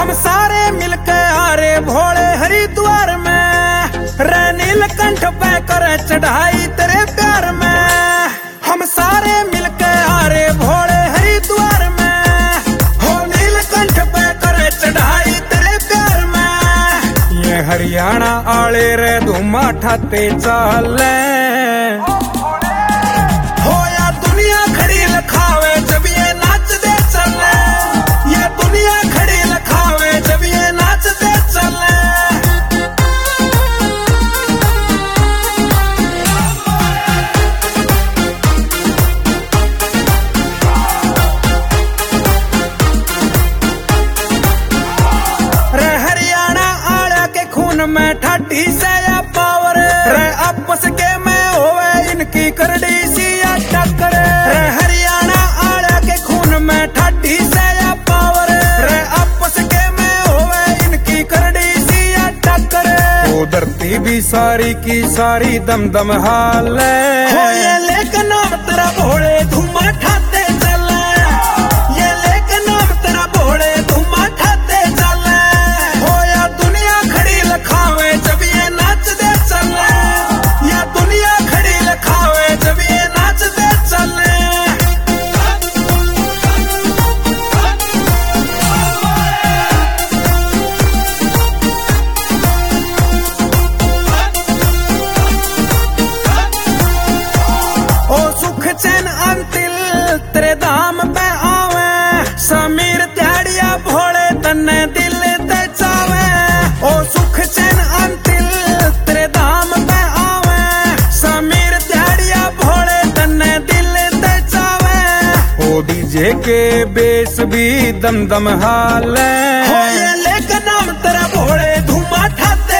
हम सारे मिलके आरे भोले हरिद्वार में, रे नीलकंठ पे करे चढ़ाई तेरे प्यार में। हम सारे मिलके आरे भोले हरिद्वार में, हो नीलकंठ पे करे चढ़ाई तेरे प्यार में। ये हरियाणा आले रे धूमा ठाते चाले, हो या दुनिया खड़ी लखावे जब ये नाच दे चले। ये दुनिया खड़ी लखावे जब ये नाच दे चले। रे हरियाणा आला के खून में ठाठी से या पावर, रे आपस के में होवे इनकी करड़ी सी या टक्कर। रे हरियाणा आला के खून में ठाठी से या पावर, रे आपस के में होवे इनकी करड़ी सी या टक्कर। वो धरती भी सारी की सारी दम दम हाल हो, ये लेके नाम तेरा भोले धूमा ठाते चले। ये लेके नाम तेरा भोले धूमा ठाते चले, हो या दुनिया खड़ी लखावे जब ये नाच दे चले। या दुनिया खड़ी लखावे जब ये नाच दे चले। ओ सुख चैन अंतिल तेरे धाम पे आवे, समीर त्याड़िया भोले तन्ने दिल ते चावे। ओ सुख चैन अंतिल तेरे धाम पे आवे, समीर त्याड़िया भोले तन्ने दिल ते चावे। ओ डीजे के बेस भी दम दम हाल हो, ये लेके नाम तेरा भोले धूमा ठाते